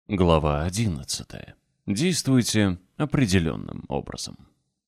Глава 11. Действуйте определенным образом.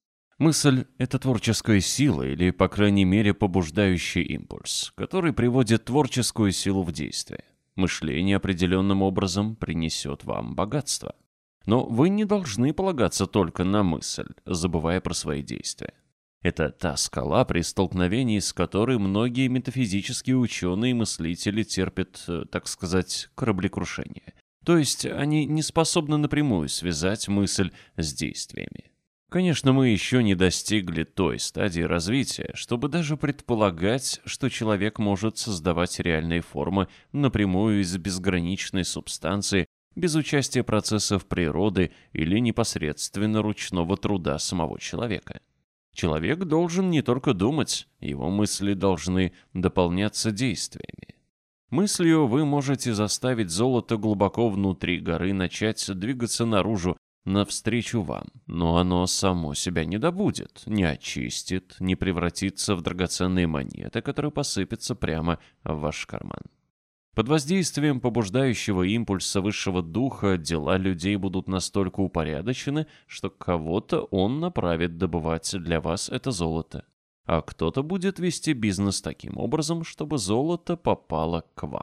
Мысль — это творческая сила или, по крайней мере, побуждающий импульс, который приводит творческую силу в действие. Мышление определенным образом принесет вам богатство. Но вы не должны полагаться только на мысль, забывая про свои действия. Это та скала, при столкновении с которой многие метафизические ученые и мыслители терпят, так сказать, кораблекрушение. То есть они не способны напрямую связать мысль с действиями. Конечно, мы еще не достигли той стадии развития, чтобы даже предполагать, что человек может создавать реальные формы напрямую из безграничной субстанции, без участия процессов природы или непосредственно ручного труда самого человека. Человек должен не только думать, его мысли должны дополняться действиями. Мыслью вы можете заставить золото глубоко внутри горы начать двигаться наружу, навстречу вам, но оно само себя не добудет, не очистит, не превратится в драгоценные монеты, которые посыпятся прямо в ваш карман. Под воздействием побуждающего импульса высшего духа дела людей будут настолько упорядочены, что кого-то он направит добывать для вас это золото, а кто-то будет вести бизнес таким образом, чтобы золото попало к вам.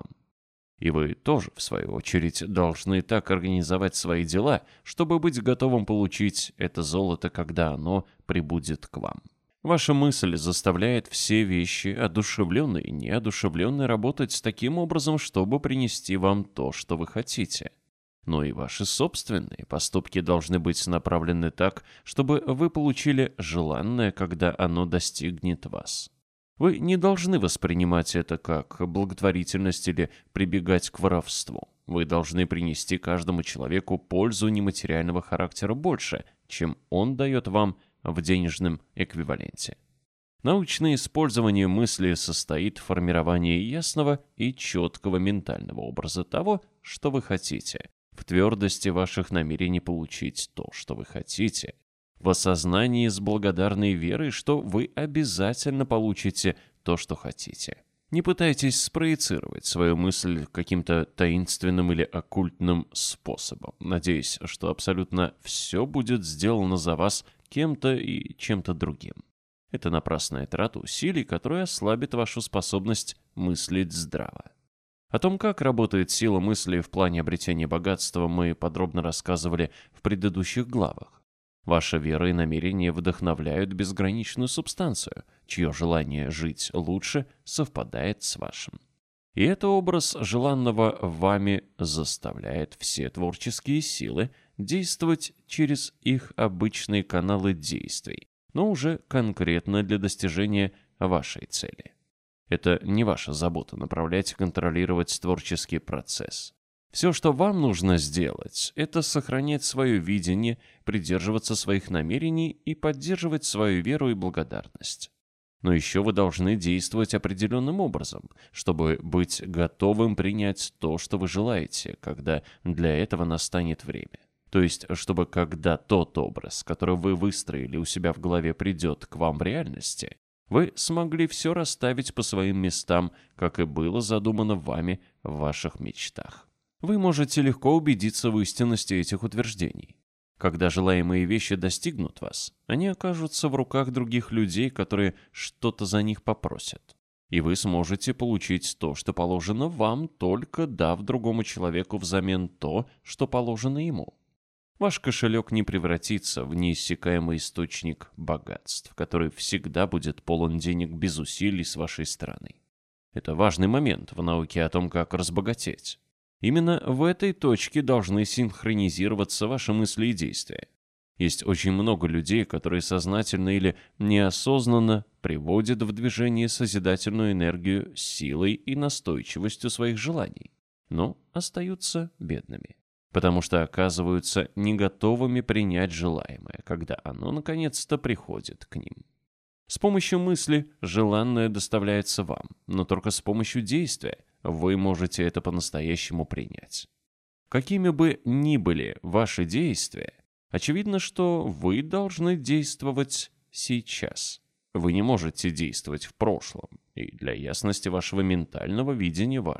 И вы тоже, в свою очередь, должны так организовать свои дела, чтобы быть готовым получить это золото, когда оно прибудет к вам. Ваша мысль заставляет все вещи, одушевленные и неодушевленные, работать таким образом, чтобы принести вам то, что вы хотите. Но и ваши собственные поступки должны быть направлены так, чтобы вы получили желанное, когда оно достигнет вас. Вы не должны воспринимать это как благотворительность или прибегать к воровству. Вы должны принести каждому человеку пользу нематериального характера больше, чем он дает вам в денежном эквиваленте. Научное использование мысли состоит в формировании ясного и четкого ментального образа того, что вы хотите, в твердости ваших намерений получить то, что вы хотите, в осознании с благодарной верой, что вы обязательно получите то, что хотите. Не пытайтесь спроецировать свою мысль каким-то таинственным или оккультным способом, надеясь, что абсолютно все будет сделано за вас кем-то и чем-то другим. Это напрасная трата усилий, которая ослабит вашу способность мыслить здраво. О том, как работает сила мысли в плане обретения богатства, мы подробно рассказывали в предыдущих главах. Ваша вера и намерения вдохновляют безграничную субстанцию, чье желание жить лучше совпадает с вашим. И это образ желанного вами заставляет все творческие силы действовать через их обычные каналы действий, но уже конкретно для достижения вашей цели. Это не ваша забота направлять и контролировать творческий процесс. Все, что вам нужно сделать, это сохранять свое видение, придерживаться своих намерений и поддерживать свою веру и благодарность. Но еще вы должны действовать определенным образом, чтобы быть готовым принять то, что вы желаете, когда для этого настанет время. То есть, чтобы когда тот образ, который вы выстроили у себя в голове, придет к вам в реальности, вы смогли все расставить по своим местам, как и было задумано вами в ваших мечтах. Вы можете легко убедиться в истинности этих утверждений. Когда желаемые вещи достигнут вас, они окажутся в руках других людей, которые что-то за них попросят. И вы сможете получить то, что положено вам, только дав другому человеку взамен то, что положено ему. Ваш кошелек не превратится в неиссякаемый источник богатств, который всегда будет полон денег без усилий с вашей стороны. Это важный момент в науке о том, как разбогатеть. Именно в этой точке должны синхронизироваться ваши мысли и действия. Есть очень много людей, которые сознательно или неосознанно приводят в движение созидательную энергию силой и настойчивостью своих желаний, но остаются бедными, потому что оказываются не готовыми принять желаемое, когда оно наконец-то приходит к ним. С помощью мысли желанное доставляется вам, но только с помощью действия вы можете это по-настоящему принять. Какими бы ни были ваши действия, очевидно, что вы должны действовать сейчас. Вы не можете действовать в прошлом, и для ясности вашего ментального видения важно,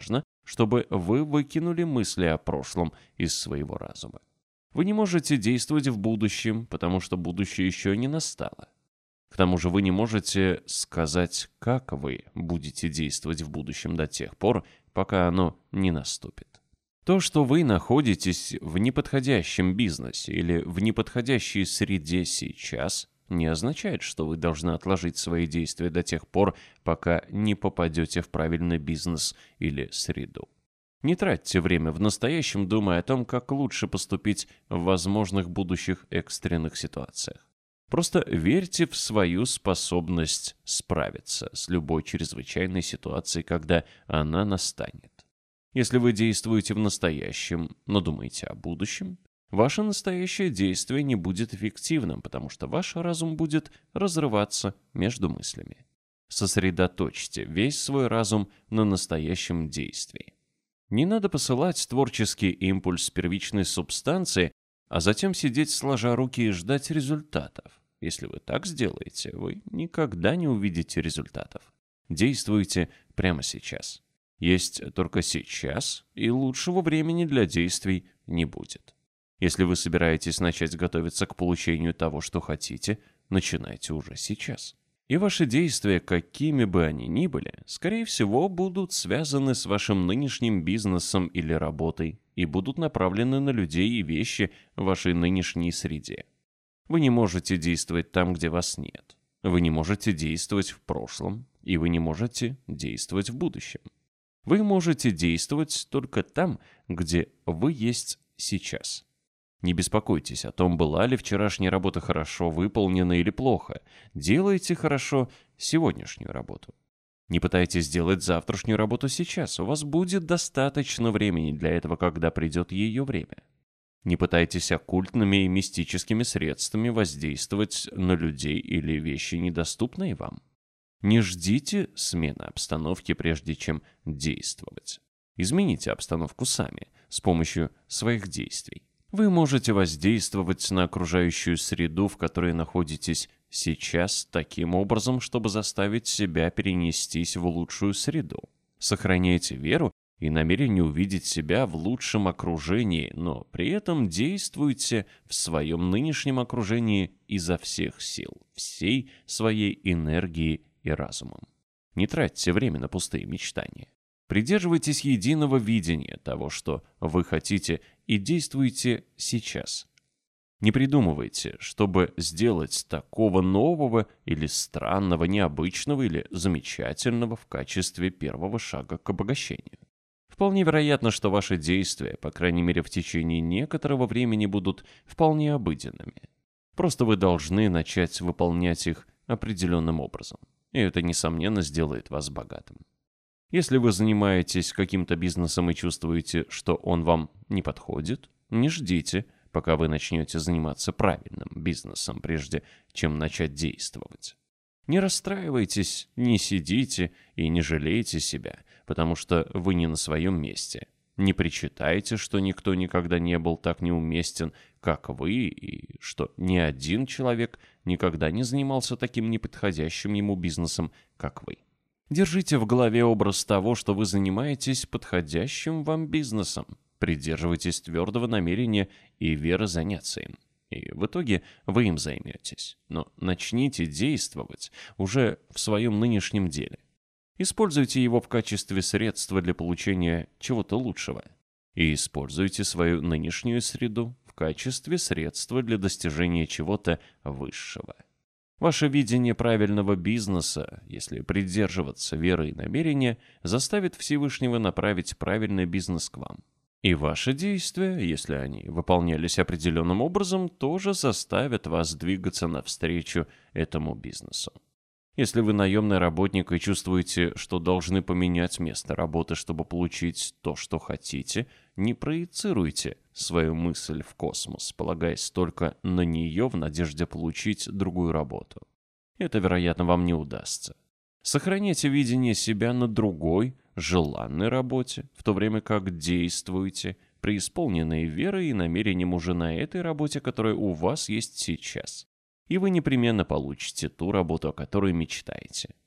чтобы вы выкинули мысли о прошлом из своего разума. Вы не можете действовать в будущем, потому что будущее еще не настало. К тому же вы не можете сказать, как вы будете действовать в будущем до тех пор, пока оно не наступит. То, что вы находитесь в неподходящем бизнесе или в неподходящей среде сейчас, не означает, что вы должны отложить свои действия до тех пор, пока не попадете в правильный бизнес или среду. Не тратьте время в настоящем, думая о том, как лучше поступить в возможных будущих экстренных ситуациях. Просто верьте в свою способность справиться с любой чрезвычайной ситуацией, когда она настанет. Если вы действуете в настоящем, но думаете о будущем, ваше настоящее действие не будет эффективным, потому что ваш разум будет разрываться между мыслями. Сосредоточьте весь свой разум на настоящем действии. Не надо посылать творческий импульс первичной субстанции, а затем сидеть сложа руки и ждать результатов. Если вы так сделаете, вы никогда не увидите результатов. Действуйте прямо сейчас. Есть только сейчас, и лучшего времени для действий не будет. Если вы собираетесь начать готовиться к получению того, что хотите, начинайте уже сейчас. И ваши действия, какими бы они ни были, скорее всего, будут связаны с вашим нынешним бизнесом или работой и будут направлены на людей и вещи в вашей нынешней среде. Вы не можете действовать там, где вас нет. Вы не можете действовать в прошлом, и вы не можете действовать в будущем. Вы можете действовать только там, где вы есть сейчас. Не беспокойтесь о том, была ли вчерашняя работа хорошо выполнена или плохо. Делайте хорошо сегодняшнюю работу. Не пытайтесь сделать завтрашнюю работу сейчас. У вас будет достаточно времени для этого, когда придет ее время. Не пытайтесь оккультными и мистическими средствами воздействовать на людей или вещи, недоступные вам. Не ждите смены обстановки, прежде чем действовать. Измените обстановку сами, с помощью своих действий. Вы можете воздействовать на окружающую среду, в которой находитесь сейчас, таким образом, чтобы заставить себя перенестись в лучшую среду. Сохраняйте веру и намерение увидеть себя в лучшем окружении, но при этом действуйте в своем нынешнем окружении изо всех сил, всей своей энергии и разумом. Не тратьте время на пустые мечтания. Придерживайтесь единого видения того, что вы хотите, и действуйте сейчас. Не придумывайте, чтобы сделать такого нового или странного, необычного или замечательного в качестве первого шага к обогащению. Вполне вероятно, что ваши действия, по крайней мере в течение некоторого времени, будут вполне обыденными. Просто вы должны начать выполнять их определенным образом. И это, несомненно, сделает вас богатым. Если вы занимаетесь каким-то бизнесом и чувствуете, что он вам не подходит, не ждите, пока вы начнете заниматься правильным бизнесом, прежде чем начать действовать. Не расстраивайтесь, не сидите и не жалейте себя, потому что вы не на своем месте. Не причитайте, что никто никогда не был так неуместен, как вы, и что ни один человек никогда не занимался таким неподходящим ему бизнесом, как вы. Держите в голове образ того, что вы занимаетесь подходящим вам бизнесом. Придерживайтесь твердого намерения и веры заняться им. И в итоге вы им займетесь. Но начните действовать уже в своем нынешнем деле. Используйте его в качестве средства для получения чего-то лучшего. И используйте свою нынешнюю среду в качестве средства для достижения чего-то высшего. Ваше видение правильного бизнеса, если придерживаться веры и намерения, заставит Всевышнего направить правильный бизнес к вам. И ваши действия, если они выполнялись определенным образом, тоже заставят вас двигаться навстречу этому бизнесу. Если вы наемный работник и чувствуете, что должны поменять место работы, чтобы получить то, что хотите, не проецируйте свою мысль в космос, полагаясь только на нее в надежде получить другую работу. Это, вероятно, вам не удастся. Сохраняйте видение себя на другой, желанной работе, в то время как действуйте, преисполненные верой и намерением уже на этой работе, которая у вас есть сейчас. И вы непременно получите ту работу, о которой мечтаете.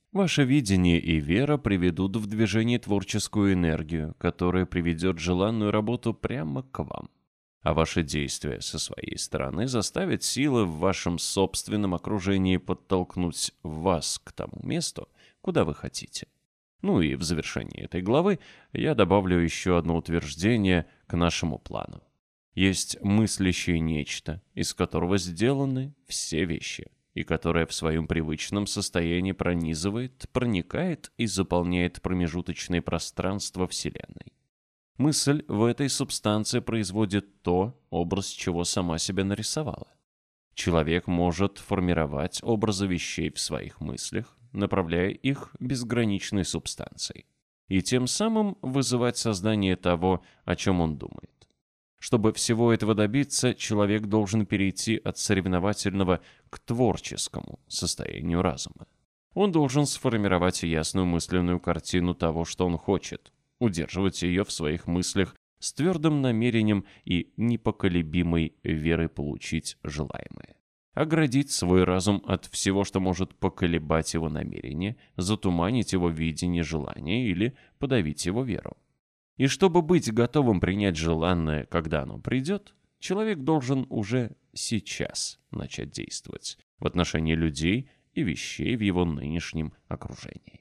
Ваше видение и вера приведут в движение творческую энергию, которая приведет желанную работу прямо к вам. А ваши действия со своей стороны заставят силы в вашем собственном окружении подтолкнуть вас к тому месту, куда вы хотите. Ну и в завершении этой главы я добавлю еще одно утверждение к нашему плану. Есть мыслящее нечто, из которого сделаны все вещи, и которое в своем привычном состоянии пронизывает, проникает и заполняет промежуточные пространства Вселенной. Мысль в этой субстанции производит то, образ чего сама себя нарисовала. Человек может формировать образы вещей в своих мыслях, направляя их безграничной субстанцией, и тем самым вызывать создание того, о чем он думает. Чтобы всего этого добиться, человек должен перейти от соревновательного к творческому состоянию разума. Он должен сформировать ясную мысленную картину того, что он хочет, удерживать ее в своих мыслях с твердым намерением и непоколебимой верой получить желаемое. Оградить свой разум от всего, что может поколебать его намерение, затуманить его видение желания или подавить его веру. И чтобы быть готовым принять желанное, когда оно придет, человек должен уже сейчас начать действовать в отношении людей и вещей в его нынешнем окружении.